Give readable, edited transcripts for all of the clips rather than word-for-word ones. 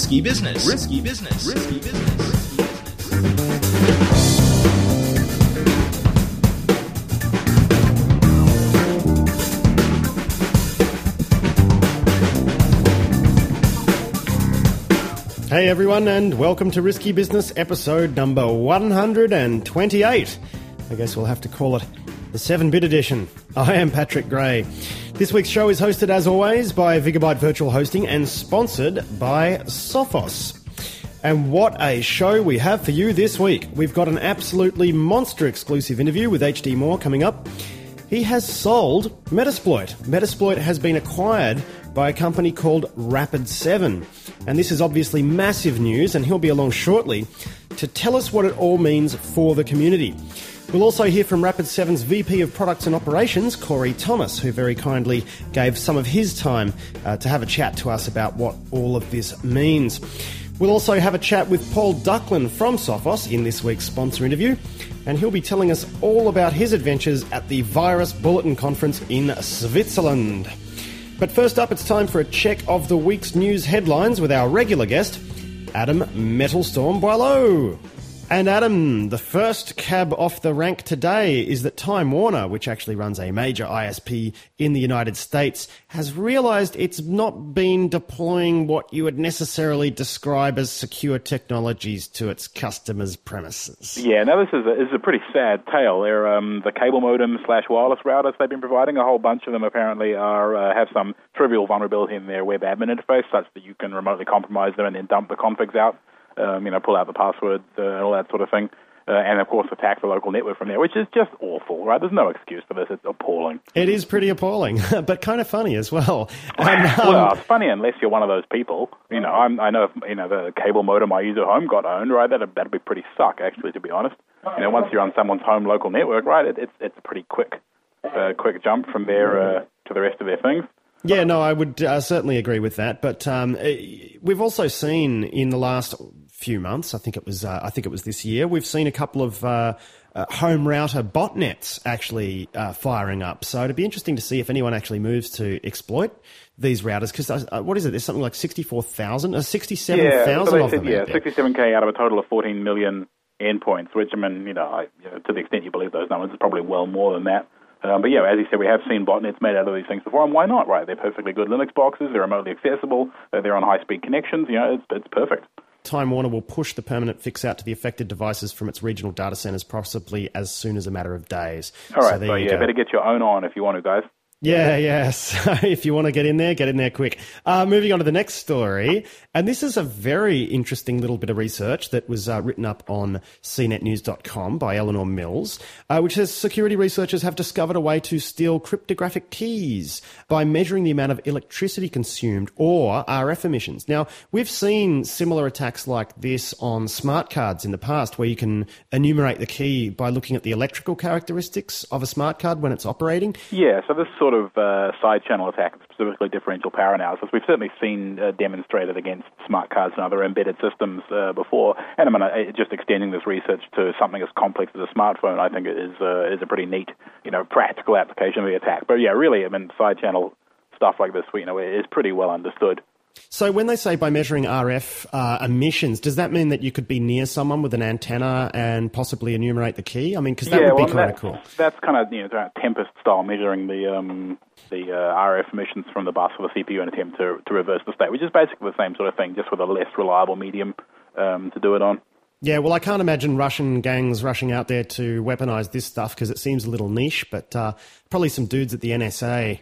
Risky business. Risky business. Risky business. Hey everyone, and welcome to Risky Business episode number 128. I guess we'll have to call it the 7-bit edition. I am Patrick Gray. This week's show is hosted, as always, by Vigabyte Virtual Hosting and sponsored by Sophos. And what a show we have for you this week. We've got an absolutely monster exclusive interview with HD Moore coming up. He has sold Metasploit. Metasploit has been acquired by a company called Rapid7. And this is obviously massive news, and he'll be along shortly to tell us what it all means for the community. We'll also hear from Rapid7's VP of Products and Operations, Corey Thomas, who very kindly gave some of his time to have a chat to us about what all of this means. We'll also have a chat with Paul Ducklin from Sophos in this week's sponsor interview, and he'll be telling us all about his adventures at the Virus Bulletin Conference in Switzerland. But first up, it's time for a check of the week's news headlines with our regular guest, Adam Metalstorm Boileau. And Adam, the first cab off the rank today is that Time Warner, which actually runs a major ISP in the United States, has realised it's not been deploying what you would necessarily describe as secure technologies to its customers' premises. Yeah, now this is a pretty sad tale. They're the cable modem / wireless routers they've been providing. A whole bunch of them apparently have some trivial vulnerability in their web admin interface, such that you can remotely compromise them and then dump the configs out. Pull out the passwords and all that sort of thing. And, of course, attack the local network from there, which is just awful, right? There's no excuse for this. It's appalling. It is pretty appalling, but kind of funny as well. Well, it's funny unless you're one of those people. I know if, the cable modem I use at home got owned, right? That'd be pretty suck, actually, to be honest. Once you're on someone's home local network, right, it's a pretty quick jump from there to the rest of their things. Yeah, no, I would certainly agree with that. But we've also seen in the last few months, I think it was this year, we've seen a couple of home router botnets actually firing up. So it'd be interesting to see if anyone actually moves to exploit these routers, because what is it? There's something like 67,000 of them. Yeah, 67K out of a total of 14 million endpoints, which, to the extent you believe those numbers, is probably well more than that. But yeah, as you said, we have seen botnets made out of these things before, and why not, right? They're perfectly good Linux boxes, they're remotely accessible, they're on high-speed connections, it's perfect. Time Warner will push the permanent fix out to the affected devices from its regional data centers possibly as soon as a matter of days. All right, so better get your own on if you want to, guys. Yeah. So if you want to get in there quick. Moving on to the next story. And this is a very interesting little bit of research that was written up on cnetnews.com by Eleanor Mills, which says security researchers have discovered a way to steal cryptographic keys by measuring the amount of electricity consumed or RF emissions. Now, we've seen similar attacks like this on smart cards in the past, where you can enumerate the key by looking at the electrical characteristics of a smart card when it's operating. Yeah, so this sort of side channel attack, specifically differential power analysis, we've certainly seen demonstrated against smart cards and other embedded systems before. And just extending this research to something as complex as a smartphone, I think is a pretty neat, practical application of the attack. But yeah, really, side channel stuff like this, is pretty well understood. So when they say by measuring RF emissions, does that mean that you could be near someone with an antenna and possibly enumerate the key? Because that would be kind of cool. That's kind of Tempest style, measuring the RF emissions from the bus or the CPU in an attempt to reverse the state, which is basically the same sort of thing, just with a less reliable medium to do it on. Yeah, well, I can't imagine Russian gangs rushing out there to weaponize this stuff because it seems a little niche, but probably some dudes at the NSA.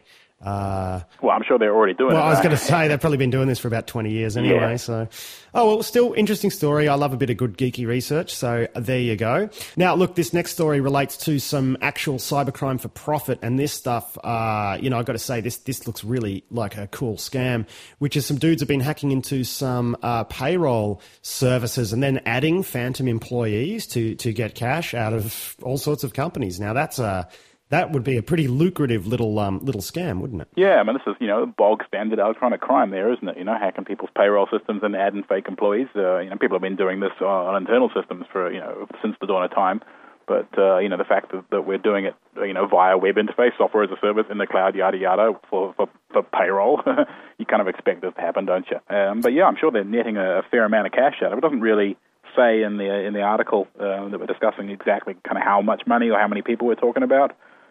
Well, I'm sure they're already doing it. Well, I was going to say they've probably been doing this for about 20 years anyway. Yeah. So, still interesting story. I love a bit of good geeky research. So there you go. Now, look, this next story relates to some actual cybercrime for profit, and this stuff, I've got to say this looks really like a cool scam, which is some dudes have been hacking into some payroll services and then adding phantom employees to get cash out of all sorts of companies. Now, that would be a pretty lucrative little scam, wouldn't it? Yeah, this is, bog standard electronic crime there, isn't it? Hacking people's payroll systems and adding fake employees. People have been doing this on internal systems for, since the dawn of time. But the fact that we're doing it via web interface, software as a service in the cloud, yada yada, for payroll, you kind of expect this to happen, don't you? But yeah, I'm sure they're netting a fair amount of cash out of it. It doesn't really say in the article that we're discussing exactly kind of how much money or how many people we're talking about.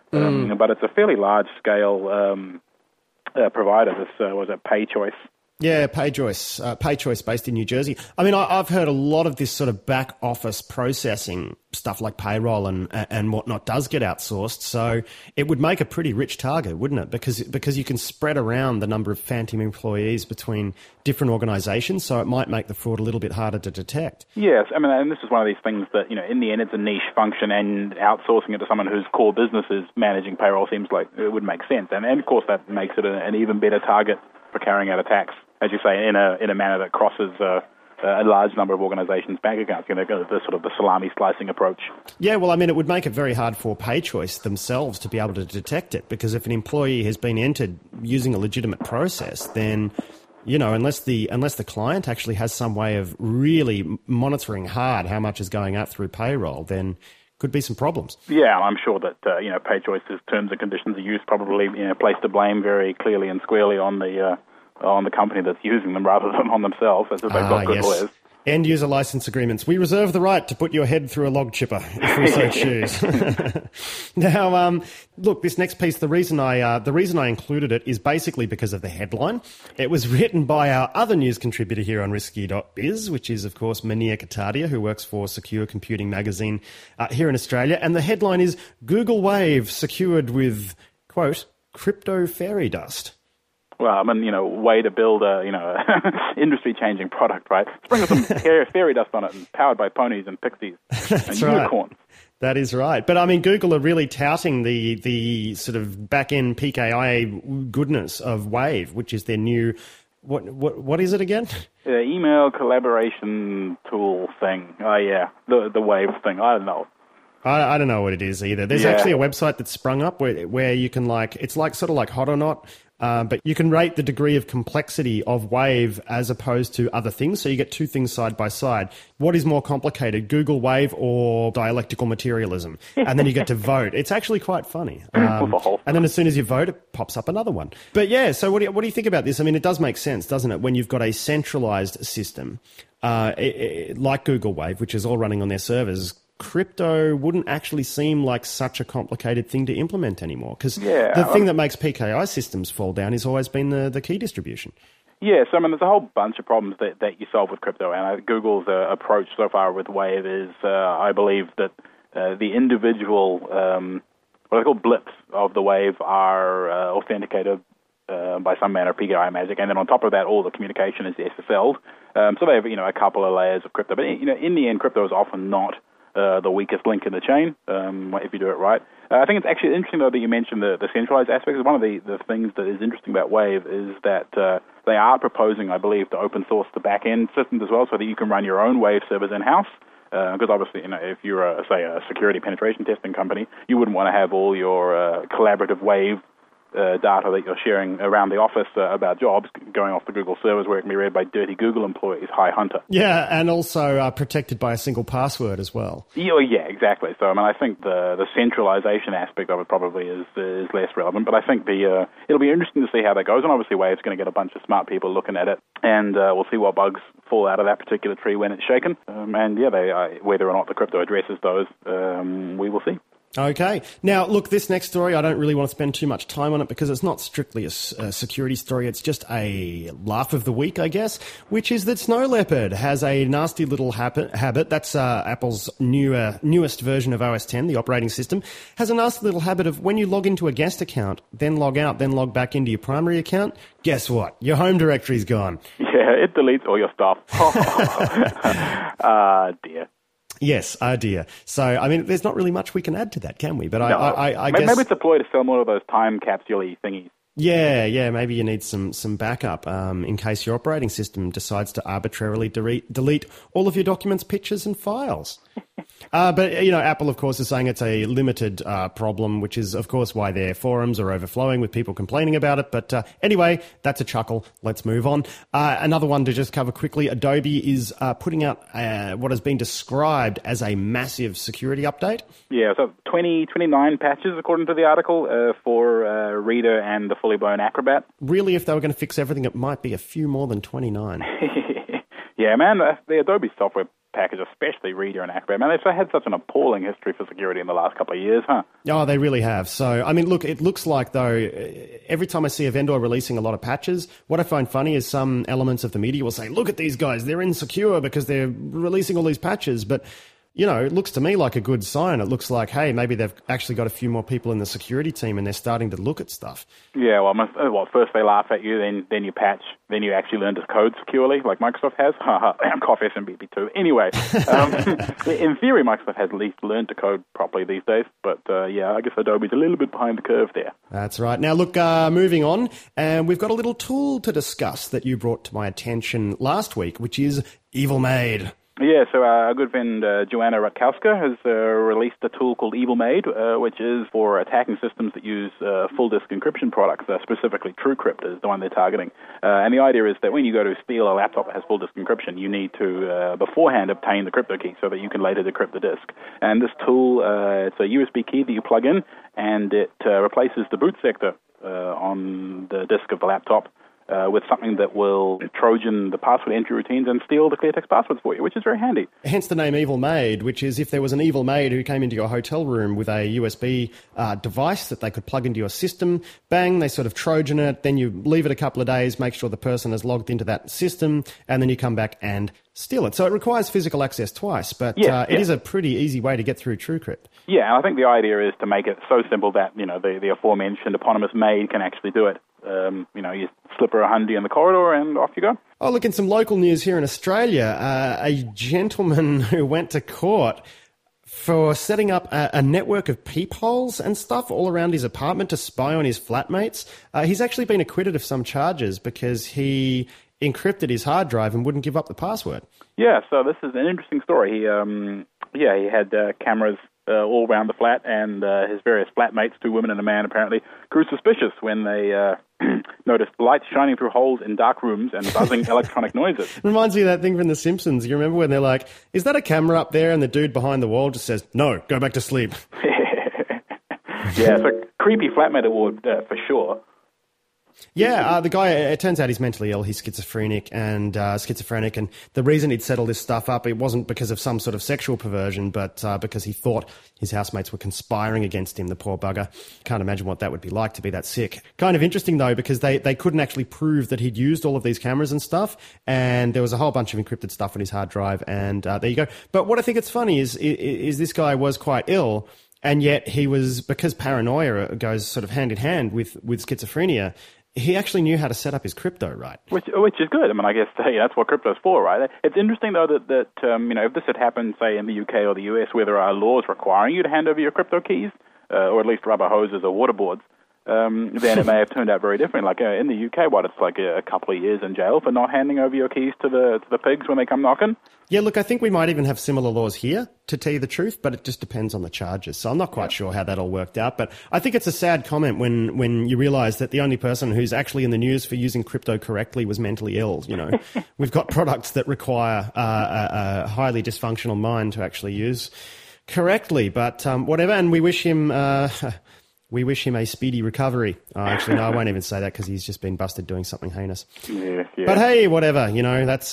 But it's a fairly large scale provider. This was it PayChoice. Yeah, PayChoice based in New Jersey. I mean, I've heard a lot of this sort of back office processing stuff like payroll and whatnot does get outsourced. So it would make a pretty rich target, wouldn't it? Because you can spread around the number of phantom employees between different organisations. So it might make the fraud a little bit harder to detect. Yes, I mean, and this is one of these things that, in the end it's a niche function, and outsourcing it to someone whose core business is managing payroll seems like it would make sense. And of course that makes it an even better target for carrying out attacks, as you say, in a manner that crosses a large number of organisations' bank accounts. The sort of the salami slicing approach. Yeah, well, I mean, it would make it very hard for PayChoice themselves to be able to detect it, because if an employee has been entered using a legitimate process, then unless the client actually has some way of really monitoring hard how much is going out through payroll, then could be some problems. Yeah, I'm sure that PayChoice's terms and conditions of use probably place the blame very clearly and squarely on the company that's using them rather than on themselves, as they've got good lawyers. End user license agreements. We reserve the right to put your head through a log chipper if we so choose. Now, look, this next piece, the reason I included it is basically because of the headline. It was written by our other news contributor here on Risky.biz, which is, of course, Mania Katadia, who works for Secure Computing Magazine here in Australia. And the headline is Google Wave secured with, quote, crypto fairy dust. Well, I mean, way to build a, industry-changing product, right? Sprinkle some fairy dust on it and powered by ponies and pixies and unicorns. Right. That is right. But, I mean, Google are really touting the sort of back-end PKI goodness of Wave, which is their new, what is it again? Email collaboration tool thing. Oh, yeah, the Wave thing. I don't know. I don't know what it is either. There's actually a website that's sprung up where you can it's like sort of like Hot or Not, but you can rate the degree of complexity of Wave as opposed to other things. So you get two things side by side. What is more complicated, Google Wave or dialectical materialism? And then you get to vote. It's actually quite funny. And then as soon as you vote, it pops up another one. But yeah, so what do you think about this? I mean, it does make sense, doesn't it? When you've got a centralized system like Google Wave, which is all running on their servers, crypto wouldn't actually seem like such a complicated thing to implement anymore, because the thing that makes PKI systems fall down has always been the key distribution. Yeah, so I mean, there's a whole bunch of problems that you solve with crypto, and Google's approach so far with Wave is, I believe, that the individual, what I call blips of the Wave are authenticated by some manner of PKI magic, and then on top of that, all the communication is SSL'd. So they have, a couple of layers of crypto, but in the end, crypto is often not the weakest link in the chain, if you do it right. I think it's actually interesting, though, that you mentioned the centralized aspects. One of the things that is interesting about Wave is that they are proposing, I believe, to open source the back-end systems as well, so that you can run your own Wave servers in-house. Because obviously, if you're, say, a security penetration testing company, you wouldn't want to have all your collaborative Wave data that you're sharing around the office about jobs going off the Google servers where it can be read by dirty Google employees. Hi, Hunter. Yeah, and also protected by a single password as well. Yeah, exactly. So, I mean, I think the centralization aspect of it probably is less relevant, but I think it'll be interesting to see how that goes, and obviously Wave's going to get a bunch of smart people looking at it, and we'll see what bugs fall out of that particular tree when it's shaken. Whether or not the crypto addresses those, we will see. Okay. Now, look, this next story, I don't really want to spend too much time on it because it's not strictly a security story. It's just a laugh of the week, I guess, which is that Snow Leopard has a nasty little habit. That's Apple's newest version of OS X, the operating system, has a nasty little habit of when you log into a guest account, then log out, then log back into your primary account, guess what? Your home directory's gone. Yeah, it deletes all your stuff. Dear. Yes, oh dear. So, I mean, there's not really much we can add to that, can we? But no. I guess... Maybe it's a ploy to sell more of those time capsule-y thingies. Yeah, maybe you need some backup in case your operating system decides to arbitrarily delete all of your documents, pictures, and files. But, Apple, of course, is saying it's a limited problem, which is, of course, why their forums are overflowing with people complaining about it. But anyway, that's a chuckle. Let's move on. Another one to just cover quickly. Adobe is putting out what has been described as a massive security update. Yeah, so 29 patches, according to the article, for Reader and the fully blown Acrobat. Really, if they were going to fix everything, it might be a few more than 29. Yeah, man, the Adobe software package, especially Reader and Acrobat, man, they've had such an appalling history for security in the last couple of years, huh? Oh, they really have. So, I mean, look, it looks like, though, every time I see a vendor releasing a lot of patches, what I find funny is some elements of the media will say, look at these guys, they're insecure because they're releasing all these patches. But, it looks to me like a good sign. It looks like, hey, maybe they've actually got a few more people in the security team and they're starting to look at stuff. Yeah, well, first they laugh at you, then you patch, then you actually learn to code securely, like Microsoft has. Cough SMBP2. Anyway, in theory, Microsoft has at least learned to code properly these days, but I guess Adobe's a little bit behind the curve there. That's right. Now, look, moving on, and we've got a little tool to discuss that you brought to my attention last week, which is EvilMade. Yeah, so our good friend Joanna Rutkowska has released a tool called EvilMade, which is for attacking systems that use full disk encryption products, specifically TrueCrypt is the one they're targeting. And the idea is that when you go to steal a laptop that has full disk encryption, you need to beforehand obtain the crypto key so that you can later decrypt the disk. And this tool, it's a USB key that you plug in, and it replaces the boot sector on the disk of the laptop with something that will Trojan the password entry routines and steal the clear text passwords for you, which is very handy. Hence the name EvilMade, which is if there was an evil maid who came into your hotel room with a USB device that they could plug into your system, bang, they sort of Trojan it, then you leave it a couple of days, make sure the person has logged into that system, and then you come back and steal it. So it requires physical access twice, but it is a pretty easy way to get through TrueCrypt. Yeah, and I think the idea is to make it so simple that, the aforementioned eponymous maid can actually do it. You slip her a hundy in the corridor and off you go. Oh, look, in some local news here in Australia, a gentleman who went to court for setting up a network of peepholes and stuff all around his apartment to spy on his flatmates. He's actually been acquitted of some charges because he encrypted his hard drive and wouldn't give up the password. Yeah, so this is an interesting story. He had cameras all around the flat, and his various flatmates, 2 women and a man apparently, grew suspicious when they noticed lights shining through holes in dark rooms and buzzing electronic noises. Reminds me of that thing from The Simpsons. You remember when they're like, is that a camera up there? And the dude behind the wall just says, no, go back to sleep. Yeah, so creepy flatmate award for sure. Yeah, the guy, it turns out he's mentally ill. He's schizophrenic, and the reason he'd set all this stuff up, it wasn't because of some sort of sexual perversion, but because he thought his housemates were conspiring against him, the poor bugger. Can't imagine what that would be like to be that sick. Kind of interesting, though, because they couldn't actually prove that he'd used all of these cameras and stuff, and there was a whole bunch of encrypted stuff on his hard drive, and there you go. But what I think it's funny is this guy was quite ill, and yet he was, because paranoia goes sort of hand in hand with schizophrenia, he actually knew how to set up his crypto right. Which is good. I mean, I guess that's what crypto's for, right? It's interesting, though, that if this had happened, say, in the UK or the US, where there are laws requiring you to hand over your crypto keys, or at least rubber hoses or waterboards, then it may have turned out very different. Like in the UK, it's like a couple of years in jail for not handing over your keys to the pigs when they come knocking. Yeah, look, I think we might even have similar laws here, to tell you the truth, but it just depends on the charges. So I'm not quite sure how that all worked out. But I think it's a sad comment when you realise that the only person who's actually in the news for using crypto correctly was mentally ill. We've got products that require a highly dysfunctional mind to actually use correctly. But whatever, and we wish him... We wish him a speedy recovery. Actually, no, I won't even say that because he's just been busted doing something heinous. Yeah. But hey, whatever. that's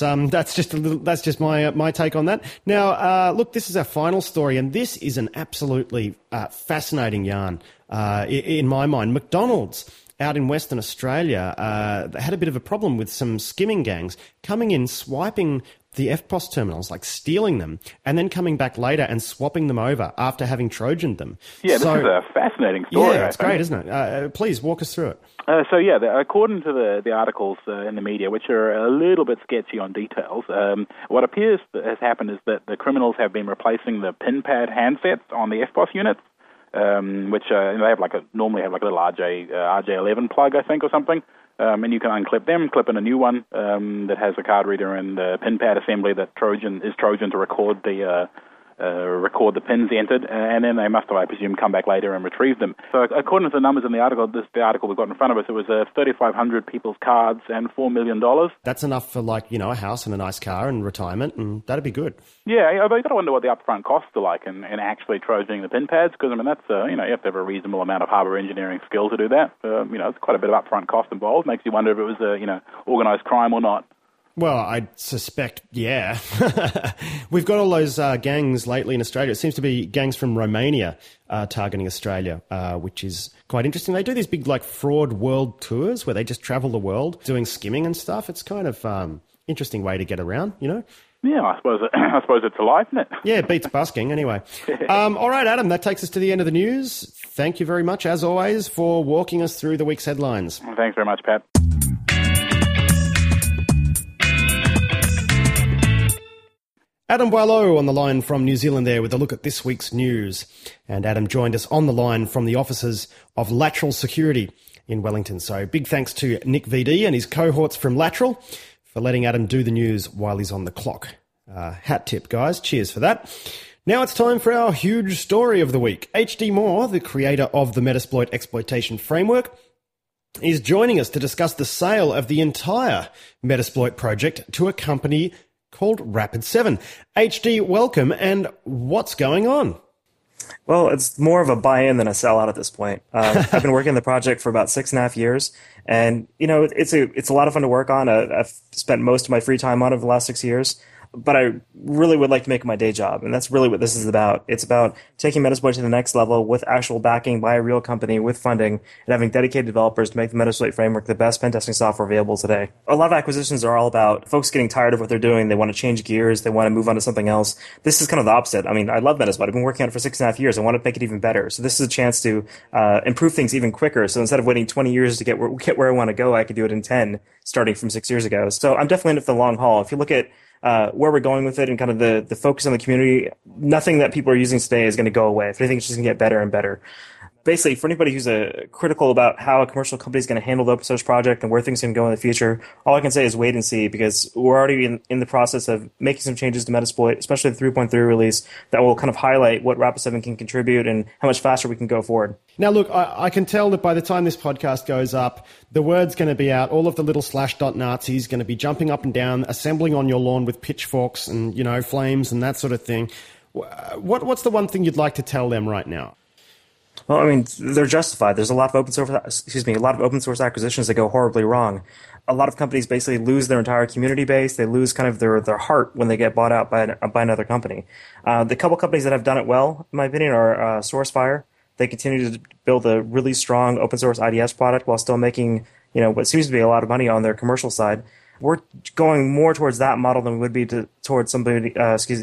just my take on that. Now, look, this is our final story, and this is an absolutely fascinating yarn in my mind. McDonald's out in Western Australia had a bit of a problem with some skimming gangs coming in, swiping the EFTPOS terminals, like stealing them, and then coming back later and swapping them over after having Trojaned them. Yeah, this is a fascinating story. Yeah, it's great, isn't it? Please, walk us through it. According to the articles in the media, which are a little bit sketchy on details, what appears has happened is that the criminals have been replacing the pin pad handsets on the EFTPOS units, which they have normally have a little RJ11 plug, I think, or something. And you can unclip them, clip in a new one that has a card reader and a pin pad assembly that is Trojan to record the record the pins entered, and then they must have, I presume, come back later and retrieve them. So according to the numbers in the article, the article we've got in front of us, it was 3,500 people's cards and $4 million. That's enough for, like, a house and a nice car and retirement, and that'd be good. Yeah, but you've got to wonder what the upfront costs are like in actually trojaning the pin pads, because, that's, you have to have a reasonable amount of hardware engineering skill to do that. It's quite a bit of upfront cost involved. Makes you wonder if it was, organised crime or not. Well, I suspect, yeah. We've got all those gangs lately in Australia. It seems to be gangs from Romania targeting Australia, which is quite interesting. They do these big, fraud world tours where they just travel the world doing skimming and stuff. It's kind of interesting way to get around, Yeah, I suppose it's alive, isn't it? Yeah, it beats busking anyway. All right, Adam, that takes us to the end of the news. Thank you very much, as always, for walking us through the week's headlines. Thanks very much, Pat. Adam Boileau on the line from New Zealand there with a look at this week's news. And Adam joined us on the line from the offices of Lateral Security in Wellington. So big thanks to Nick VD and his cohorts from Lateral for letting Adam do the news while he's on the clock. Hat tip, guys. Cheers for that. Now it's time for our huge story of the week. H.D. Moore, the creator of the Metasploit exploitation framework, is joining us to discuss the sale of the entire Metasploit project to a company called Rapid7. HD, welcome, and what's going on? Well, it's more of a buy-in than a sell-out at this point. I've been working on the project for about 6.5 years, and it's a lot of fun to work on. I've spent most of my free time on it over the last 6 years. But I really would like to make it my day job, and that's really what this is about. It's about taking Metasploit to the next level with actual backing by a real company with funding and having dedicated developers to make the Metasploit framework the best pen testing software available today. A lot of acquisitions are all about folks getting tired of what they're doing. They want to change gears. They want to move on to something else. This is kind of the opposite. I mean, I love Metasploit. I've been working on it for 6.5 years. I want to make it even better. So this is a chance to improve things even quicker. So instead of waiting 20 years to get where I want to go, I could do it in 10, starting from 6 years ago. So I'm definitely in it for the long haul. If you look at where we're going with it and kind of the focus on the community, nothing that people are using today is going to go away. If anything, it's just going to get better and better. Basically, for anybody who's critical about how a commercial company is going to handle the open source project and where things can go in the future, all I can say is wait and see, because we're already in the process of making some changes to Metasploit, especially the 3.3 release, that will kind of highlight what Rapid7 can contribute and how much faster we can go forward. Now, look, I can tell that by the time this podcast goes up, the word's going to be out. All of the little Nazis going to be jumping up and down, assembling on your lawn with pitchforks and, flames and that sort of thing. What's the one thing you'd like to tell them right now? Well, I mean, they're justified. There's a lot of open source acquisitions that go horribly wrong. A lot of companies basically lose their entire community base. They lose kind of their heart when they get bought out by another company. The couple companies that have done it well, in my opinion, are SourceFire. They continue to build a really strong open source IDS product while still making, what seems to be a lot of money on their commercial side. We're going more towards that model than we would be towards somebody,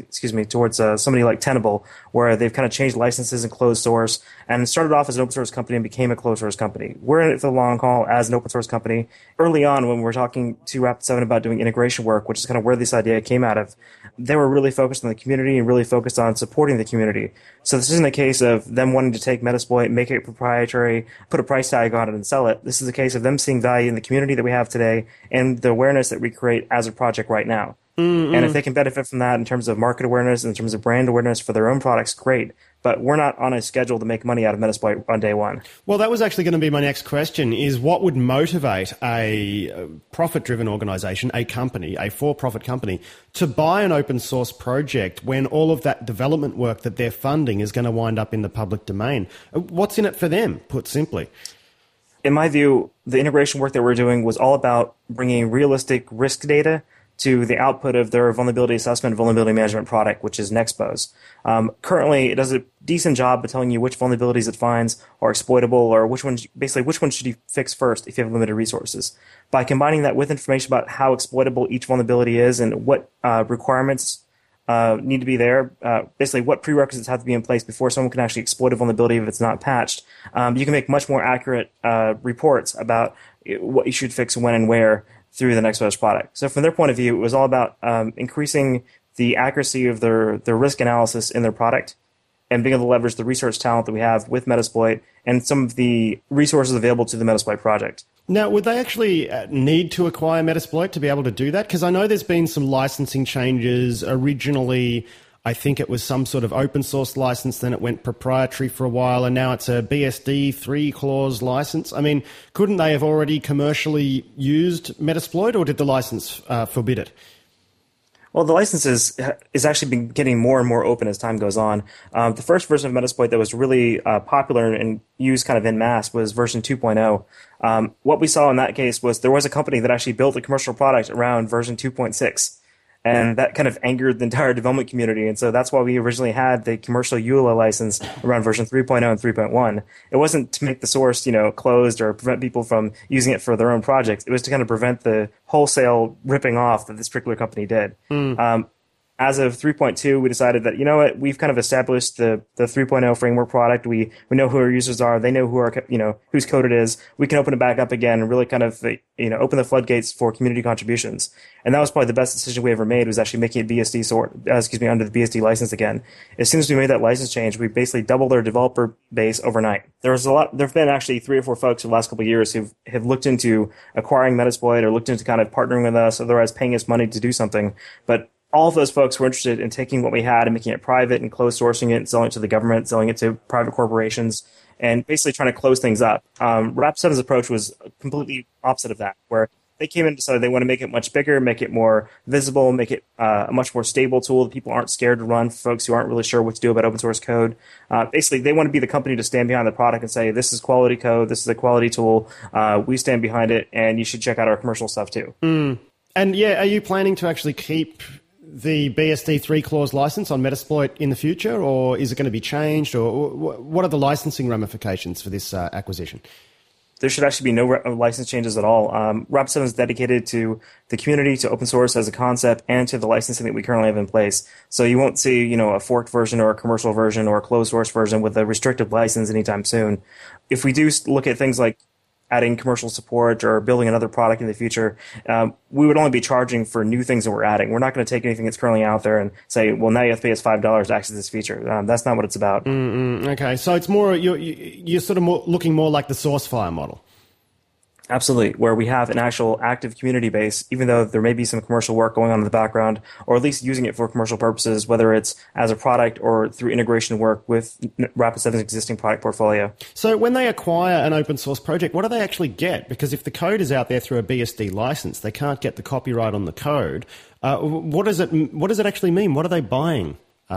somebody like Tenable, where they've kind of changed licenses and closed source and started off as an open source company and became a closed source company. We're in it for the long haul as an open source company. Early on, when we were talking to Rapid7 about doing integration work, which is kind of where this idea came out of, they were really focused on the community and really focused on supporting the community. So this isn't a case of them wanting to take Metasploit, make it proprietary, put a price tag on it and sell it. This is a case of them seeing value in the community that we have today and the awareness that we create as a project right now. Mm-hmm. And if they can benefit from that in terms of market awareness, in terms of brand awareness for their own products, great. But we're not on a schedule to make money out of Metasploit on day one. Well, that was actually going to be my next question, is what would motivate a profit-driven organization, a company, a for-profit company, to buy an open source project when all of that development work that they're funding is going to wind up in the public domain? What's in it for them, put simply? In my view, the integration work that we're doing was all about bringing realistic risk data to the output of their vulnerability assessment and vulnerability management product, which is Nexpose. Currently, it does a decent job of telling you which vulnerabilities it finds are exploitable, or which ones should you fix first if you have limited resources. By combining that with information about how exploitable each vulnerability is and what requirements need to be there, basically what prerequisites have to be in place before someone can actually exploit a vulnerability if it's not patched, you can make much more accurate reports about what you should fix when and where through the Nexpose product. So from their point of view, it was all about increasing the accuracy of their risk analysis in their product and being able to leverage the research talent that we have with Metasploit and some of the resources available to the Metasploit project. Now, would they actually need to acquire Metasploit to be able to do that? Because I know there's been some licensing changes. Originally, I think it was some sort of open source license, then it went proprietary for a while, and now it's a BSD 3-clause license. I mean, couldn't they have already commercially used Metasploit, or did the license forbid it? Well, the license is actually been getting more and more open as time goes on. The first version of Metasploit that was really popular and used kind of en masse was version 2.0. What we saw in that case was there was a company that actually built a commercial product around version 2.6. And that kind of angered the entire development community. And so that's why we originally had the commercial EULA license around version 3.0 and 3.1. It wasn't to make the source, closed or prevent people from using it for their own projects. It was to kind of prevent the wholesale ripping off that this particular company did. As of 3.2, we decided that, we've kind of established the 3.0 framework product. We know who our users are. They know whose code it is. We can open it back up again and really kind of, open the floodgates for community contributions. And that was probably the best decision we ever made, was actually making it under the BSD license again. As soon as we made that license change, we basically doubled our developer base overnight. There've been actually 3 or 4 folks in the last couple of years who have looked into acquiring Metasploit or looked into kind of partnering with us, otherwise paying us money to do something. But all of those folks were interested in taking what we had and making it private and closed sourcing it and selling it to the government, selling it to private corporations, and basically trying to close things up. Rapid7's approach was completely opposite of that, where they came in and decided they want to make it much bigger, make it more visible, make it a much more stable tool that people aren't scared to run, for folks who aren't really sure what to do about open source code. Basically, they want to be the company to stand behind the product and say, this is quality code, this is a quality tool, we stand behind it, and you should check out our commercial stuff too. And are you planning to actually keep the BSD 3-clause license on Metasploit in the future, or is it going to be changed, or what are the licensing ramifications for this acquisition? There should actually be no license changes at all. Rapid7 is dedicated to the community, to open source as a concept, and to the licensing that we currently have in place. So you won't see, a forked version or a commercial version or a closed source version with a restricted license anytime soon. If we do look at things like adding commercial support or building another product in the future, we would only be charging for new things that we're adding. We're not going to take anything that's currently out there and say, well, now you have to pay us $5 to access this feature. That's not what it's about. Okay, so it's more, you're sort of looking more like the SourceFire model. Absolutely, where we have an actual active community base, even though there may be some commercial work going on in the background, or at least using it for commercial purposes, whether it's as a product or through integration work with Rapid7's existing product portfolio. So when they acquire an open source project, what do they actually get? Because if the code is out there through a BSD license, they can't get the copyright on the code. What does it actually mean? What are they buying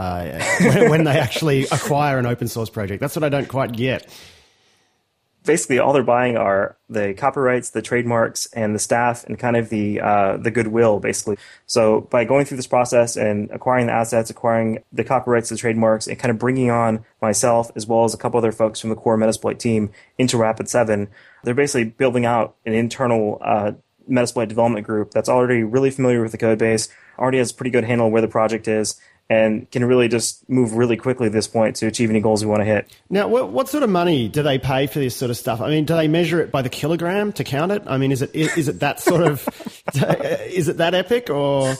when they actually acquire an open source project? That's what I don't quite get. Basically, all they're buying are the copyrights, the trademarks, and the staff, and kind of the goodwill, basically. So by going through this process and acquiring the assets, acquiring the copyrights, the trademarks, and kind of bringing on myself as well as a couple other folks from the core Metasploit team into Rapid7, they're basically building out an internal Metasploit development group that's already really familiar with the code base, already has a pretty good handle on where the project is, and can really just move really quickly at this point to achieve any goals we want to hit. Now, what sort of money do they pay for this sort of stuff? I mean, do they measure it by the kilogram to count it? I mean, is it that sort of, is it that epic, or?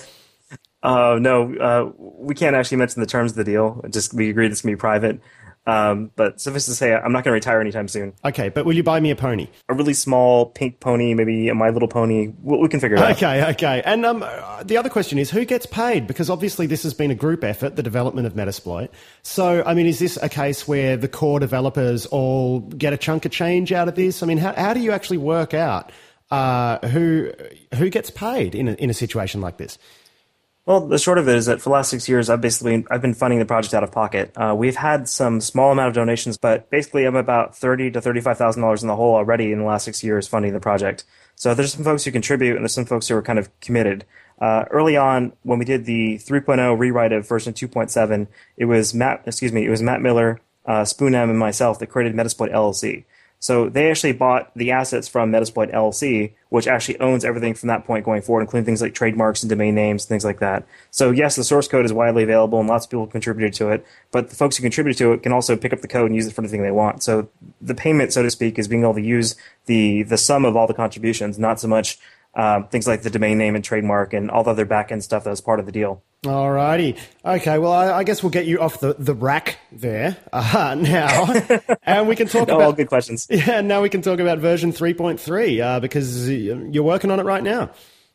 No, we can't actually mention the terms of the deal. We agreed it's going to be private. But suffice to say, I'm not going to retire anytime soon. Okay, but will you buy me a pony? A really small pink pony, maybe a My Little Pony. We can figure it out. Okay. And the other question is, who gets paid? Because obviously this has been a group effort, the development of Metasploit. So, I mean, is this a case where the core developers all get a chunk of change out of this? I mean, how do you actually work out who gets paid in a situation like this? Well, the short of it is that for the last 6 years, I've been funding the project out of pocket. We've had some small amount of donations, but basically I'm about $30,000 to $35,000 in the hole already in the last 6 years funding the project. So there's some folks who contribute, and there's some folks who are kind of committed. Early on, when we did the 3.0 rewrite of version 2.7, it was Matt Miller, SpoonM, and myself that created Metasploit LLC. So they actually bought the assets from Metasploit LLC, which actually owns everything from that point going forward, including things like trademarks and domain names, things like that. So yes, the source code is widely available and lots of people contributed to it, but the folks who contributed to it can also pick up the code and use it for anything they want. So the payment, so to speak, is being able to use the sum of all the contributions, not so much things like the domain name and trademark and all the other back-end stuff that was part of the deal. All righty. Okay, well, I guess we'll get you off the rack there now, and we can talk about... all good questions. Yeah, now we can talk about version 3.3, because you're working on it right now.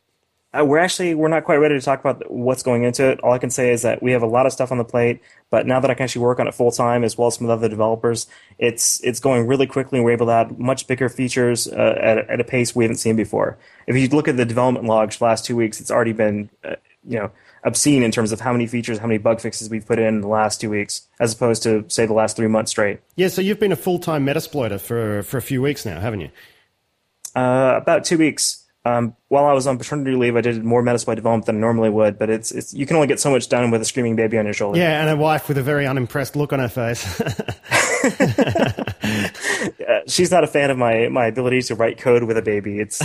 We're not quite ready to talk about what's going into it. All I can say is that we have a lot of stuff on the plate, but now that I can actually work on it full time as well as some of the other developers, it's going really quickly, and we're able to add much bigger features at a pace we haven't seen before. If you look at the development logs for the last 2 weeks, it's already been obscene in terms of how many features, how many bug fixes we've put in the last 2 weeks, as opposed to say the last 3 months straight. Yeah, so you've been a full-time Metasploiter for a few weeks now, haven't you? About 2 weeks. While I was on paternity leave, I did more Metasploit development than I normally would, but it's you can only get so much done with a screaming baby on your shoulder. Yeah, and a wife with a very unimpressed look on her face. She's not a fan of my ability to write code with a baby. It's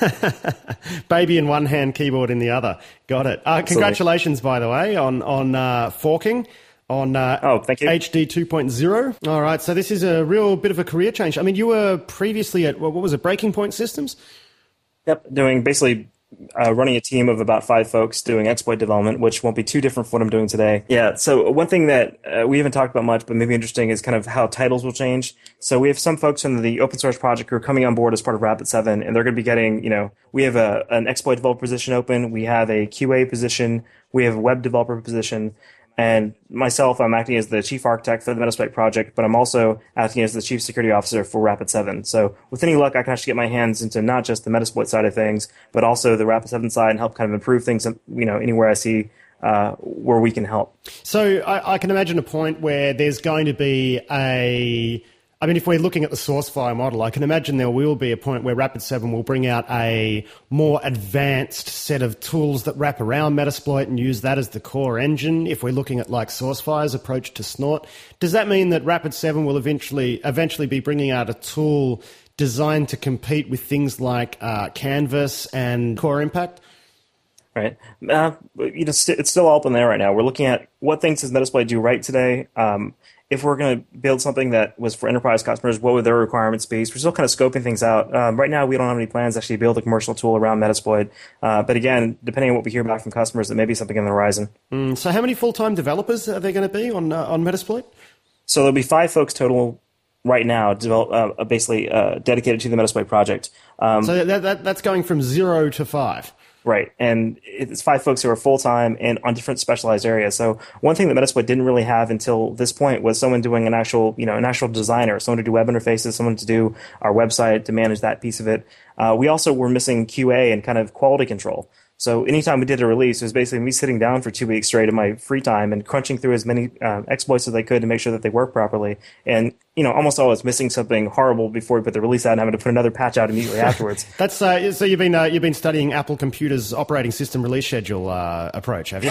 baby in one hand, keyboard in the other. Got it. Congratulations, by the way, on forking. Thank you. HD 2.0. All right, so this is a real bit of a career change. I mean, you were previously at, what was it, Breaking Point Systems? Yep, doing basically running a team of about 5 folks doing exploit development, which won't be too different from what I'm doing today. Yeah, so one thing that we haven't talked about much, but maybe interesting, is kind of how titles will change. So we have some folks in the open source project who are coming on board as part of Rapid7, and they're going to be getting, we have an exploit developer position open, we have a QA position, we have a web developer position, and myself, I'm acting as the chief architect for the Metasploit project, but I'm also acting as the chief security officer for Rapid7. So with any luck, I can actually get my hands into not just the Metasploit side of things, but also the Rapid7 side and help kind of improve things, anywhere I see where we can help. So I can imagine a point where there's going to be if we're looking at the SourceFire model, I can imagine there will be a point where Rapid7 will bring out a more advanced set of tools that wrap around Metasploit and use that as the core engine. If we're looking at like SourceFire's approach to Snort, does that mean that Rapid7 will eventually be bringing out a tool designed to compete with things like Canvas and Core Impact? Right. It's still all up in there right now. We're looking at what things does Metasploit do right today. If we're going to build something that was for enterprise customers, what would their requirements be? So we're still kind of scoping things out. Right now, we don't have any plans to actually build a commercial tool around Metasploit. But again, depending on what we hear back from customers, there may be something on the horizon. So how many full-time developers are there going to be on Metasploit? So there'll be 5 folks total right now, basically dedicated to the Metasploit project. So that's going from 0 to 5. Right, and it's 5 folks who are full-time and on different specialized areas. So one thing that Metasploit didn't really have until this point was someone doing an actual designer, someone to do web interfaces, someone to do our website, to manage that piece of it. We also were missing QA and kind of quality control. So anytime we did a release, it was basically me sitting down for 2 weeks straight in my free time and crunching through as many exploits as I could to make sure that they work properly. And almost always missing something horrible before we put the release out and having to put another patch out immediately afterwards. That's so you've been studying Apple Computer's operating system release schedule approach, have you?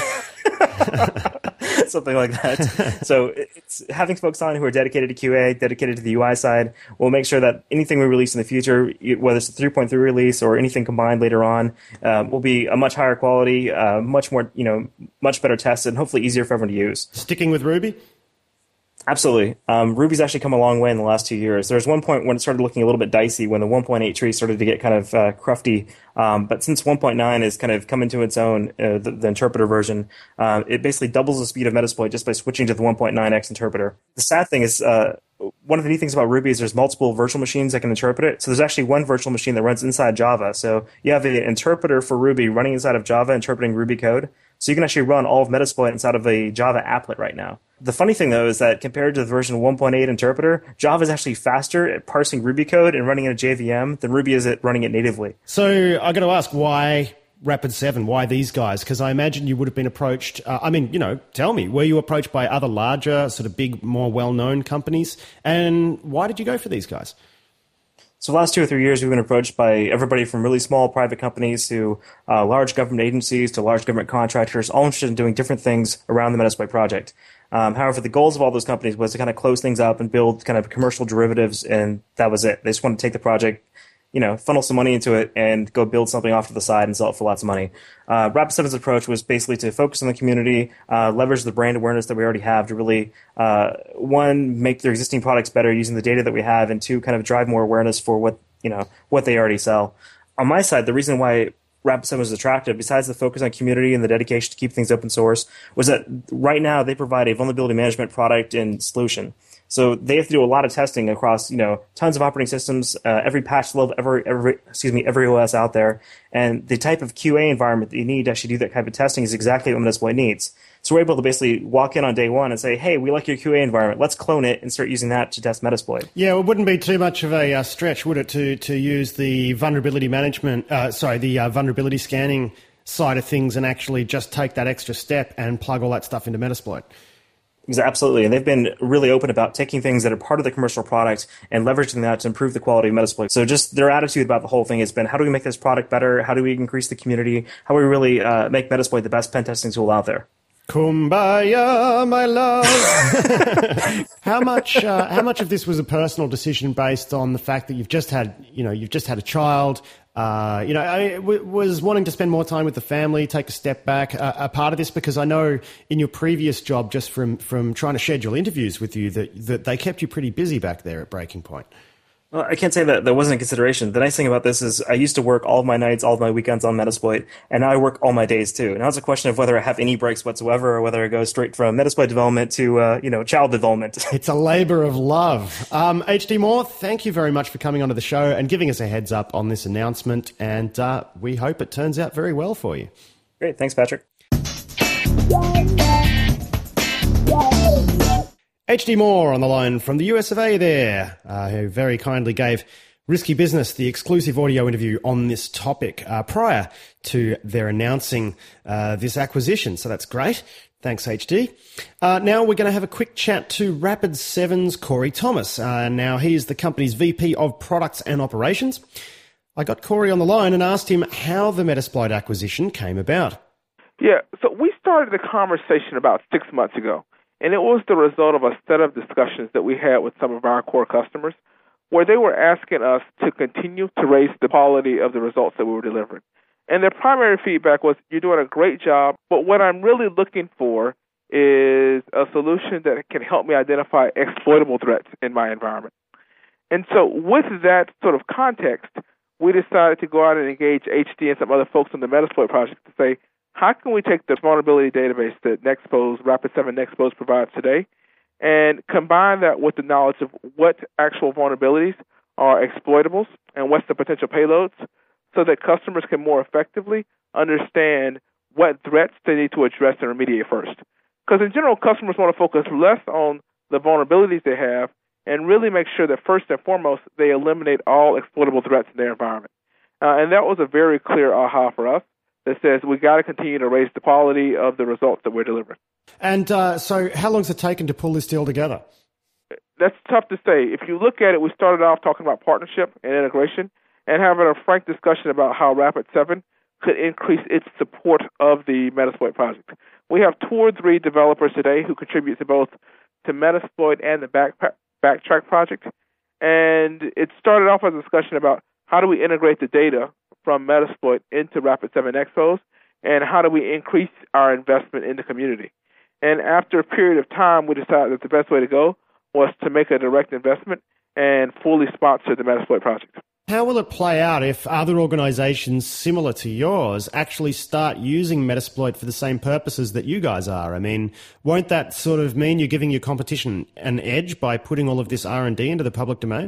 Something like that. So it's having folks on who are dedicated to QA, dedicated to the UI side. We'll make sure that anything we release in the future, whether it's a 3.3 release or anything combined later on, will be a much higher quality, much more, much better tested, and hopefully easier for everyone to use. Sticking with Ruby? Absolutely. Ruby's actually come a long way in the last 2 years. There was one point when it started looking a little bit dicey when the 1.8 tree started to get kind of crufty. But since 1.9 has kind of come into its own, the interpreter version, it basically doubles the speed of Metasploit just by switching to the 1.9x interpreter. The sad thing is, one of the neat things about Ruby is there's multiple virtual machines that can interpret it. So there's actually one virtual machine that runs inside Java. So you have an interpreter for Ruby running inside of Java, interpreting Ruby code. So you can actually run all of Metasploit inside of a Java applet right now. The funny thing, though, is that compared to the version 1.8 interpreter, Java is actually faster at parsing Ruby code and running in a JVM than Ruby is at running it natively. So I got to ask, why Rapid7? Why these guys? Because I imagine you would have been approached. Tell me, were you approached by other larger, sort of big, more well-known companies? And why did you go for these guys? So the last 2 or 3 years, we've been approached by everybody from really small private companies to large government agencies to large government contractors, all interested in doing different things around the Metasploit project. However, the goals of all those companies was to kind of close things up and build kind of commercial derivatives, and that was it. They just wanted to take the project, funnel some money into it and go build something off to the side and sell it for lots of money. Rapid7's approach was basically to focus on the community, leverage the brand awareness that we already have to really, one, make their existing products better using the data that we have, and 2, kind of drive more awareness for what they already sell. On my side, the reason why Rapid7 was attractive, besides the focus on community and the dedication to keep things open source, was that right now they provide a vulnerability management product and solution. So they have to do a lot of testing across, tons of operating systems, every patch level, every OS out there. And the type of QA environment that you need to actually do that type of testing is exactly what Metasploit needs. So we're able to basically walk in on day one and say, hey, we like your QA environment. Let's clone it and start using that to test Metasploit. Yeah, it wouldn't be too much of a stretch, would it, to use the vulnerability management, the vulnerability scanning side of things and actually just take that extra step and plug all that stuff into Metasploit? Absolutely, and they've been really open about taking things that are part of the commercial product and leveraging that to improve the quality of Metasploit. So just their attitude about the whole thing has been, how do we make this product better? How do we increase the community? How do we really make Metasploit the best pen testing tool out there? Kumbaya, my love. How much of this was a personal decision based on the fact that you've just had a child? Was wanting to spend more time with the family, take a step back, a part of this? Because I know in your previous job, just from trying to schedule interviews with you, that they kept you pretty busy back there at Breaking Point. Well, I can't say that wasn't a consideration. The nice thing about this is I used to work all of my nights, all of my weekends on Metasploit, and now I work all my days too. Now it's a question of whether I have any breaks whatsoever or whether I go straight from Metasploit development to, child development. It's a labor of love. HD Moore, thank you very much for coming onto the show and giving us a heads up on this announcement, and we hope it turns out very well for you. Great. Thanks, Patrick. HD Moore on the line from the US of A there, who very kindly gave Risky Business the exclusive audio interview on this topic prior to their announcing this acquisition. So that's great. Thanks, HD. Now we're going to have a quick chat to Rapid7's Corey Thomas. Now he is the company's VP of Products and Operations. I got Corey on the line and asked him how the Metasploit acquisition came about. Yeah, so we started the conversation about 6 months ago. And it was the result of a set of discussions that we had with some of our core customers where they were asking us to continue to raise the quality of the results that we were delivering. And their primary feedback was, you're doing a great job, but what I'm really looking for is a solution that can help me identify exploitable threats in my environment. And so with that sort of context, we decided to go out and engage HD and some other folks on the Metasploit project to say, how can we take the vulnerability database that Rapid7 Nexpose provides today and combine that with the knowledge of what actual vulnerabilities are exploitables and what's the potential payloads so that customers can more effectively understand what threats they need to address and remediate first. Because in general, customers want to focus less on the vulnerabilities they have and really make sure that first and foremost they eliminate all exploitable threats in their environment. And that was a very clear aha for us that says we got to continue to raise the quality of the results that we're delivering. And so how long has it taken to pull this deal together? That's tough to say. If you look at it, we started off talking about partnership and integration and having a frank discussion about how Rapid7 could increase its support of the Metasploit project. We have 2 or 3 developers today who contribute to both to Metasploit and the Backtrack project. And it started off as a discussion about how do we integrate the data from Metasploit into Rapid7 Nexpose, and how do we increase our investment in the community. And after a period of time, we decided that the best way to go was to make a direct investment and fully sponsor the Metasploit project. How will it play out if other organizations similar to yours actually start using Metasploit for the same purposes that you guys are? I mean, won't that sort of mean you're giving your competition an edge by putting all of this R&D into the public domain?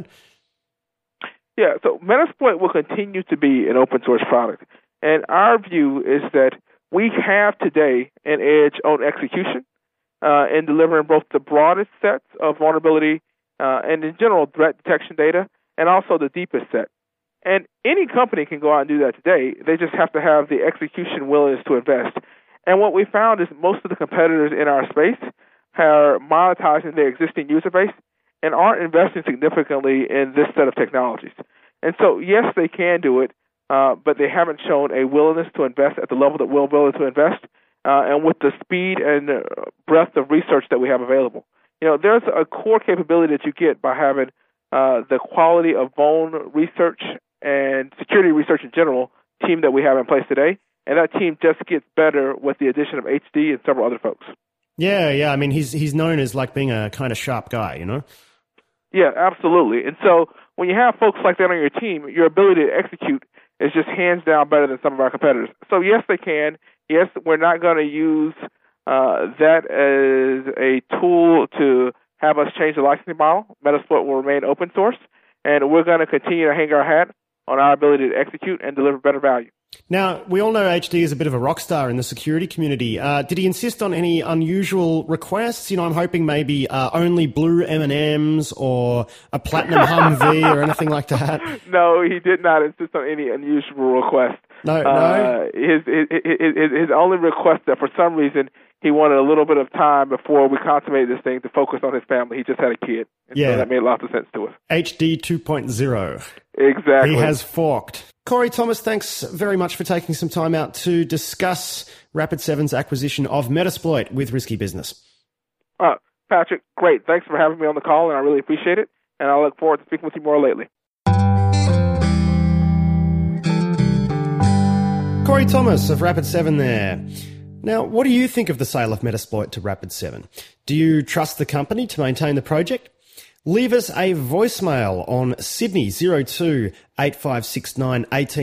Yeah, so Metasploit will continue to be an open source product. And our view is that we have today an edge on execution in delivering both the broadest sets of vulnerability and in general threat detection data and also the deepest set. And any company can go out and do that today. They just have to have the execution willingness to invest. And what we found is most of the competitors in our space are monetizing their existing user base and aren't investing significantly in this set of technologies. And so, yes, they can do it, but they haven't shown a willingness to invest at the level that we're willing to invest and with the speed and breadth of research that we have available. You know, there's a core capability that you get by having the quality of vuln research and security research in general team that we have in place today, and that team just gets better with the addition of HD and several other folks. Yeah. I mean, he's known as like being a kind of sharp guy, you know? Yeah, absolutely. And so when you have folks like that on your team, your ability to execute is just hands down better than some of our competitors. So yes, they can. Yes, we're not going to use that as a tool to have us change the licensing model. Metasploit will remain open source, and we're going to continue to hang our hat on our ability to execute and deliver better value. Now, we all know HD is a bit of a rock star in the security community. Did he insist on any unusual requests? I'm hoping maybe only blue M&Ms or a platinum Humvee or anything like that. No, he did not insist on any unusual request. No. His only request that for some reason he wanted a little bit of time before we consummated this thing to focus on his family. He just had a kid. And so that made lots of sense to us. HD 2.0. Exactly. He has forked. Corey Thomas, thanks very much for taking some time out to discuss Rapid7's acquisition of Metasploit with Risky Business. Patrick, great. Thanks for having me on the call, and I really appreciate it. And I look forward to speaking with you more lately. Corey Thomas of Rapid7 there. Now, what do you think of the sale of Metasploit to Rapid7? Do you trust the company to maintain the project? Leave us a voicemail on Sydney 02 8569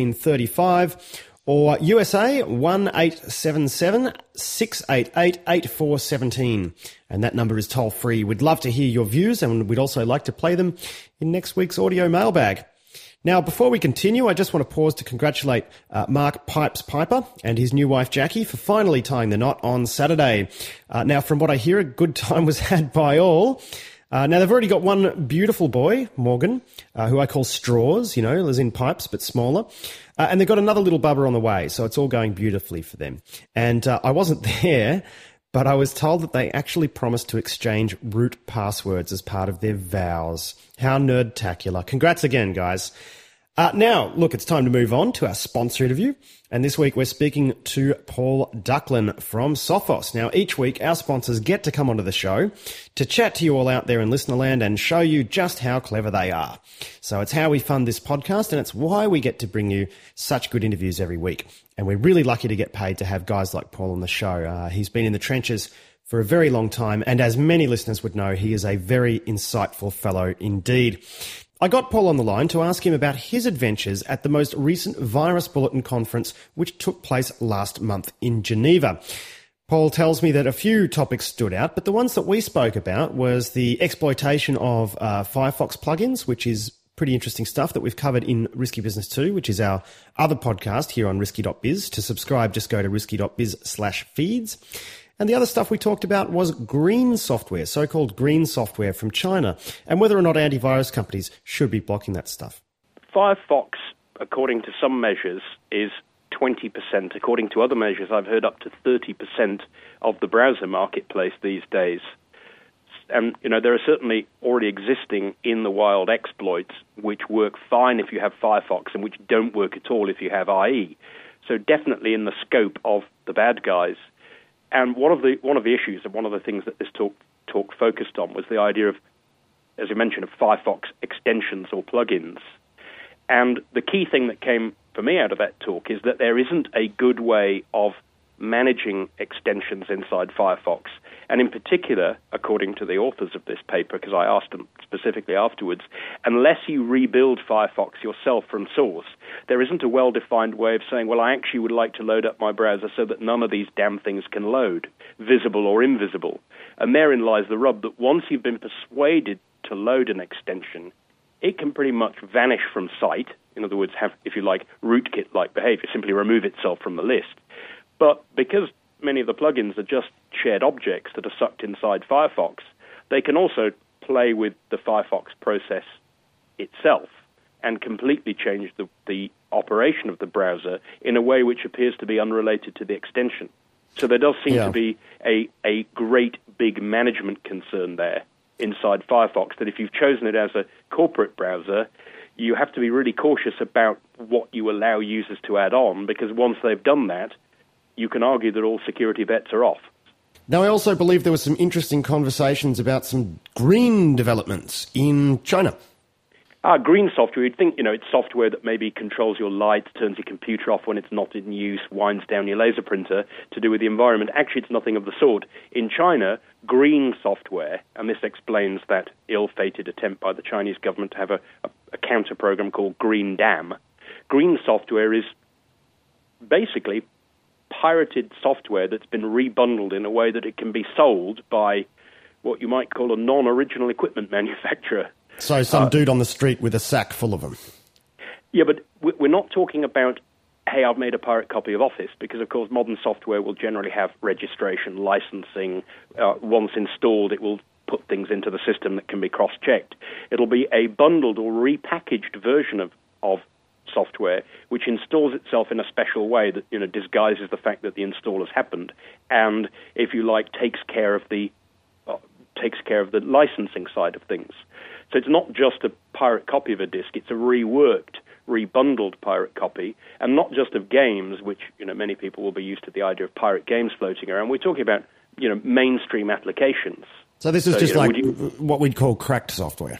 1835 or USA 1877 688 8417. And that number is toll free. We'd love to hear your views, and we'd also like to play them in next week's audio mailbag. Now, before we continue, I just want to pause to congratulate Mark Pipes Piper and his new wife Jackie for finally tying the knot on Saturday. Now, from what I hear, a good time was had by all. Now, they've already got one beautiful boy, Morgan, who I call Straws, as in pipes, but smaller. And they've got another little bubba on the way, so it's all going beautifully for them. And I wasn't there, but I was told that they actually promised to exchange root passwords as part of their vows. How nerd-tacular. Congrats again, guys. Now, look, it's time to move on to our sponsor interview. And this week we're speaking to Paul Ducklin from Sophos. Now, each week our sponsors get to come onto the show to chat to you all out there in listener land and show you just how clever they are. So it's how we fund this podcast, and it's why we get to bring you such good interviews every week. And we're really lucky to get paid to have guys like Paul on the show. He's been in the trenches for a very long time, and as many listeners would know, he is a very insightful fellow indeed. I got Paul on the line to ask him about his adventures at the most recent Virus Bulletin conference, which took place last month in Geneva. Paul tells me that a few topics stood out, but the ones that we spoke about was the exploitation of Firefox plugins, which is pretty interesting stuff that we've covered in Risky Business 2, which is our other podcast here on risky.biz. To subscribe, just go to risky.biz/feeds. And the other stuff we talked about was green software, so-called green software from China, and whether or not antivirus companies should be blocking that stuff. Firefox, according to some measures, is 20%. According to other measures, I've heard up to 30% of the browser marketplace these days. And, there are certainly already existing in the wild exploits which work fine if you have Firefox and which don't work at all if you have IE. So definitely in the scope of the bad guys. And one of the issues and one of the things that this talk focused on was the idea of, as you mentioned, of Firefox extensions or plugins. And the key thing that came for me out of that talk is that there isn't a good way of managing extensions inside Firefox. And in particular, according to the authors of this paper, because I asked them specifically afterwards, unless you rebuild Firefox yourself from source, there isn't a well-defined way of saying, well, I actually would like to load up my browser so that none of these damn things can load, visible or invisible. And therein lies the rub, that once you've been persuaded to load an extension, it can pretty much vanish from sight. In other words, have, if you like, rootkit-like behavior, simply remove itself from the list. But because many of the plugins are just shared objects that are sucked inside Firefox, they can also play with the Firefox process itself and completely change the operation of the browser in a way which appears to be unrelated to the extension. So there does seem to be a great big management concern there inside Firefox, that if you've chosen it as a corporate browser, you have to be really cautious about what you allow users to add on, because once they've done that, you can argue that all security bets are off. Now, I also believe there were some interesting conversations about some green developments in China. Green software, you'd think, it's software that maybe controls your lights, turns your computer off when it's not in use, winds down your laser printer to do with the environment. Actually, it's nothing of the sort. In China, green software, and this explains that ill-fated attempt by the Chinese government to have a counter-program called Green Dam. Green software is basically pirated software that's been rebundled in a way that it can be sold by what you might call a non-original equipment manufacturer. So some dude on the street with a sack full of them. Yeah, but we're not talking about, hey, I've made a pirate copy of Office, because, of course, modern software will generally have registration, licensing. Once installed, it will put things into the system that can be cross-checked. It'll be a bundled or repackaged version of software which installs itself in a special way that, you know, disguises the fact that the install has happened, and, if you like, takes care of the licensing side of things. So it's not just a pirate copy of a disk, it's a reworked, rebundled pirate copy, and not just of games, which, you know, many people will be used to the idea of pirate games floating around. We're talking about, you know, mainstream applications. So this is just like what we'd call cracked software.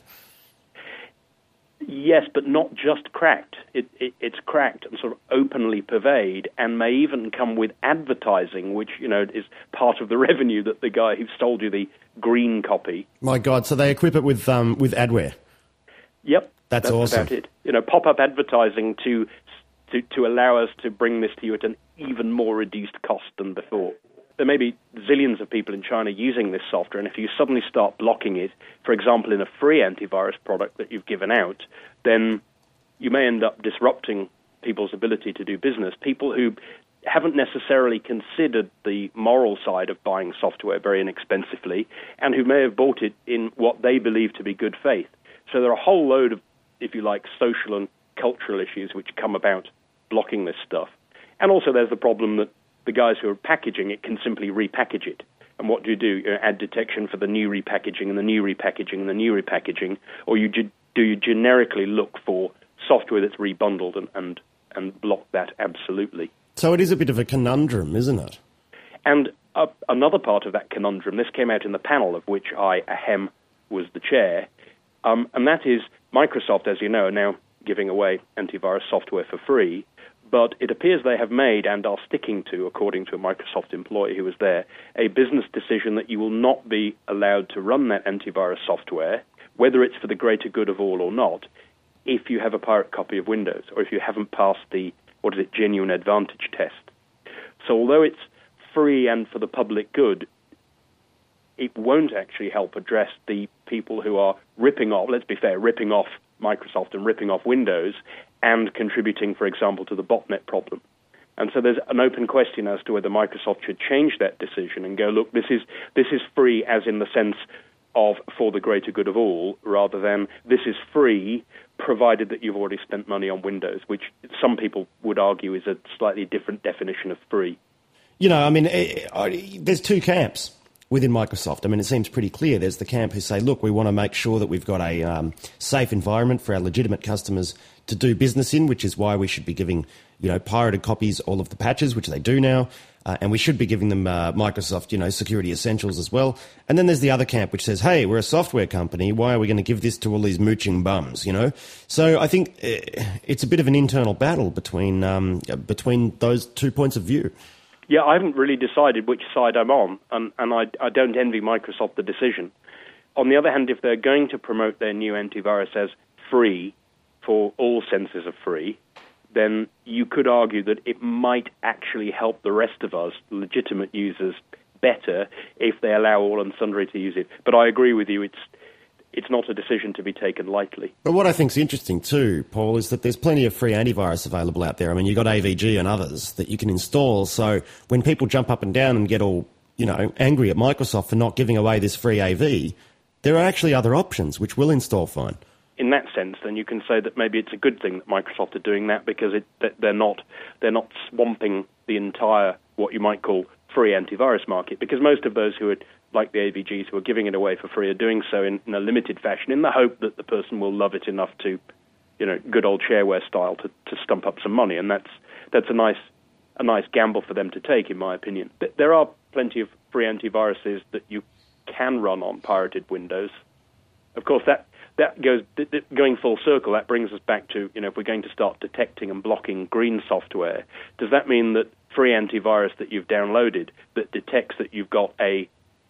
Yes, but not just cracked. It's cracked and sort of openly purveyed, and may even come with advertising, which, you know, is part of the revenue that the guy who sold you the green copy. My God! So they equip it with adware. Yep, that's awesome. About it. You know, pop-up advertising to allow us to bring this to you at an even more reduced cost than before. There may be zillions of people in China using this software, and if you suddenly start blocking it, for example, in a free antivirus product that you've given out, then you may end up disrupting people's ability to do business. People who haven't necessarily considered the moral side of buying software very inexpensively, and who may have bought it in what they believe to be good faith. So there are a whole load of, if you like, social and cultural issues which come about blocking this stuff. And also there's the problem that the guys who are packaging it can simply repackage it. And what do? You add detection for the new repackaging and the new repackaging and the new repackaging, or you generically look for software that's rebundled and block that absolutely. So it is a bit of a conundrum, isn't it? And another part of that conundrum, this came out in the panel of which I, ahem, was the chair, and that is Microsoft, as you know, are now giving away antivirus software for free, but it appears they have made and are sticking to, according to a Microsoft employee who was there, a business decision that you will not be allowed to run that antivirus software, whether it's for the greater good of all or not, if you have a pirate copy of Windows, or if you haven't passed the, genuine advantage test. So although it's free and for the public good, it won't actually help address the people who are ripping off Microsoft and ripping off Windows and contributing, for example, to the botnet problem. And so there's an open question as to whether Microsoft should change that decision and go, look, this is free as in the sense of for the greater good of all, rather than this is free provided that you've already spent money on Windows, which some people would argue is a slightly different definition of free. You know, I mean, there's two camps within Microsoft. I mean, it seems pretty clear. There's the camp who say, look, we want to make sure that we've got a safe environment for our legitimate customers to do business in, which is why we should be giving, you know, pirated copies all of the patches, which they do now, and we should be giving them Microsoft, you know, security essentials as well. And then there's the other camp which says, hey, we're a software company. Why are we going to give this to all these mooching bums, you know? So I think it's a bit of an internal battle between those 2 points of view. Yeah, I haven't really decided which side I'm on, and I don't envy Microsoft the decision. On the other hand, if they're going to promote their new antivirus as free for all senses of free, then you could argue that it might actually help the rest of us, legitimate users, better if they allow all and sundry to use it. But I agree with you, it's not a decision to be taken lightly. But what I think's interesting too, Paul, is that there's plenty of free antivirus available out there. I mean, you've got AVG and others that you can install. So when people jump up and down and get all, you know, angry at Microsoft for not giving away this free AV, there are actually other options which will install fine. In that sense, then you can say that maybe it's a good thing that Microsoft are doing that, because they're not swamping the entire, what you might call, free antivirus market, because most of those who are like the AVGs who are giving it away for free are doing so in a limited fashion in the hope that the person will love it enough to, you know, good old shareware style to stump up some money, and that's a nice gamble for them to take, in my opinion. There are plenty of free antiviruses that you can run on pirated Windows. Of course, that goes going full circle. That brings us back to, you know, if we're going to start detecting and blocking green software, does that mean that free antivirus that you've downloaded that detects that you've got a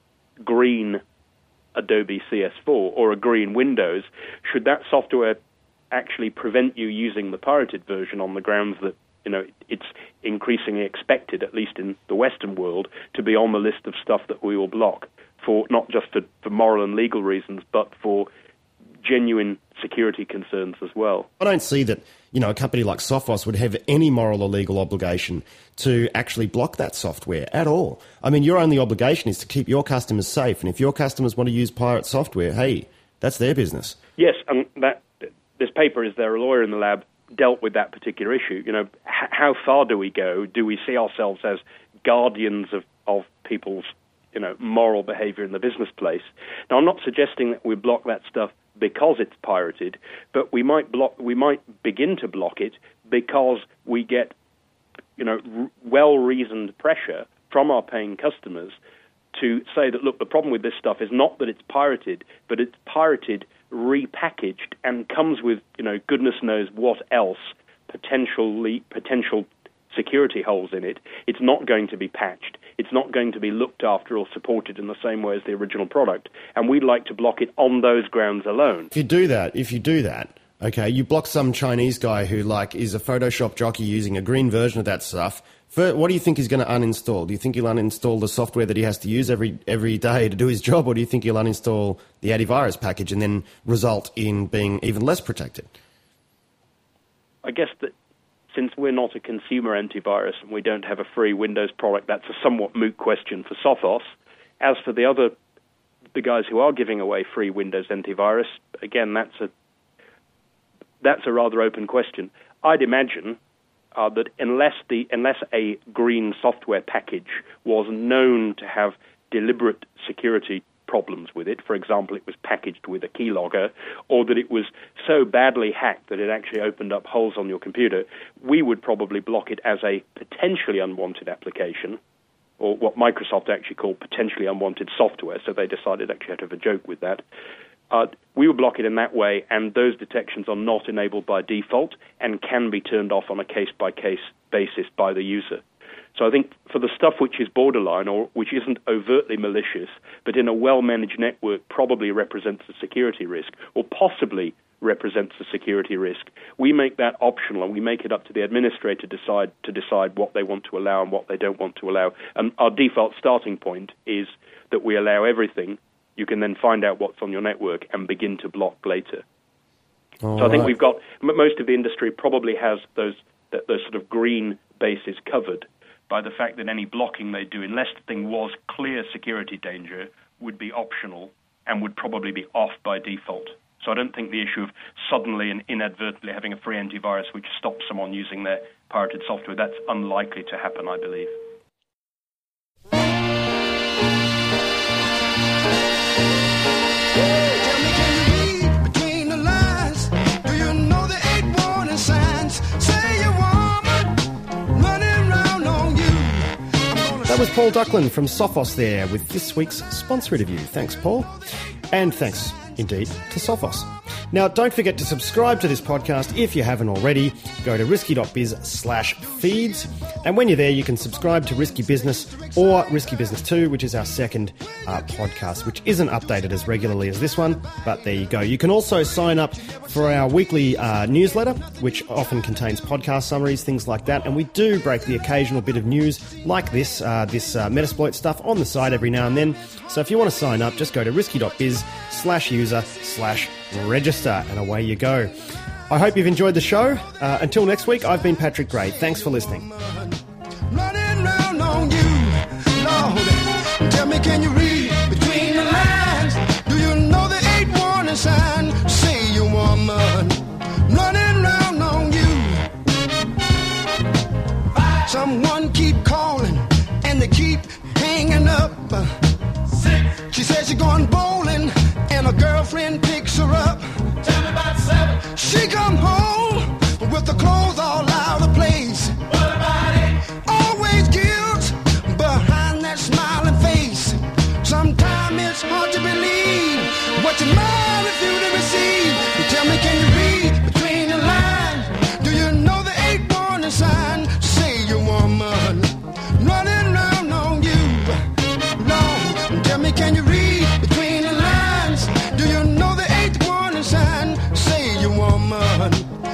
green Adobe CS4 or a green Windows, should that software actually prevent you using the pirated version on the grounds that it's increasingly expected, at least in the Western world, to be on the list of stuff that we will block, for not just for moral and legal reasons, but for genuine security concerns as well. I don't see that, a company like Sophos would have any moral or legal obligation to actually block that software at all. I mean, your only obligation is to keep your customers safe, and if your customers want to use pirate software, hey, that's their business. Yes, and this paper, is there a lawyer in the lab, dealt with that particular issue. How far do we go? Do we see ourselves as guardians of people's moral behavior in the business place? Now, I'm not suggesting that we block that stuff because it's pirated, but we might begin to block it because we get well-reasoned pressure from our paying customers to say that, look, the problem with this stuff is not that it's pirated, but it's pirated, repackaged, and comes with goodness knows what else, potential security holes in it. It's not going to be patched. It's not going to be looked after or supported in the same way as the original product. And we'd like to block it on those grounds alone. If you do that, okay, you block some Chinese guy who is a Photoshop jockey using a green version of that stuff. What do you think he's going to uninstall? Do you think he'll uninstall the software that he has to use every day to do his job, or do you think he'll uninstall the antivirus package and then result in being even less protected? I guess that since we're not a consumer antivirus and we don't have a free Windows product, that's a somewhat moot question for Sophos. As for the guys who are giving away free Windows antivirus, again, that's a rather open question. I'd imagine that unless a green software package was known to have deliberate security problems with it, for example, it was packaged with a keylogger, or that it was so badly hacked that it actually opened up holes on your computer, we would probably block it as a potentially unwanted application, or what Microsoft actually called potentially unwanted software, so they decided actually to have a joke with that. We would block it in that way, and those detections are not enabled by default and can be turned off on a case-by-case basis by the user. So I think for the stuff which is borderline or which isn't overtly malicious, but in a well-managed network probably represents a security risk or possibly represents a security risk, we make that optional and we make it up to the administrator to decide what they want to allow and what they don't want to allow. And our default starting point is that we allow everything. You can then find out what's on your network and begin to block later. So I think we've got, most of the industry probably has those sort of green bases covered by the fact that any blocking they do, unless the thing was clear security danger, would be optional and would probably be off by default. So I don't think the issue of suddenly and inadvertently having a free antivirus which stops someone using their pirated software, that's unlikely to happen, I believe. That was Paul Ducklin from Sophos there with this week's sponsor review. Thanks, Paul. And thanks, indeed, to Sophos. Now, don't forget to subscribe to this podcast if you haven't already. Go to risky.biz/feeds. And when you're there, you can subscribe to Risky Business or Risky Business 2, which is our second podcast, which isn't updated as regularly as this one, but there you go. You can also sign up for our weekly newsletter, which often contains podcast summaries, things like that. And we do break the occasional bit of news like this Metasploit stuff on the site every now and then. So if you want to sign up, just go to risky.biz/user/register, and away you go. I hope you've enjoyed the show. Until next week, I've been Patrick Gray. Thanks for listening. Running round on you, Lord, tell me, can you read between the lines? Do you know the 8 warning sign? Say you woman, running round on you. Someone keep calling and they keep hanging up. She says she's going bowling and her girlfriend picks her up. Tell me about 7. She come home with the clothes all out of place. What about it? Always guilt behind that smiling face. Sometimes it's hard to believe what your mind refused to receive. You tell me, can you read between the lines? Do you know the 8 warning sign? Say you woman, running round on you. Lord, tell me, can you read between the lines? Do you know the 8th warning sign? Say you woman,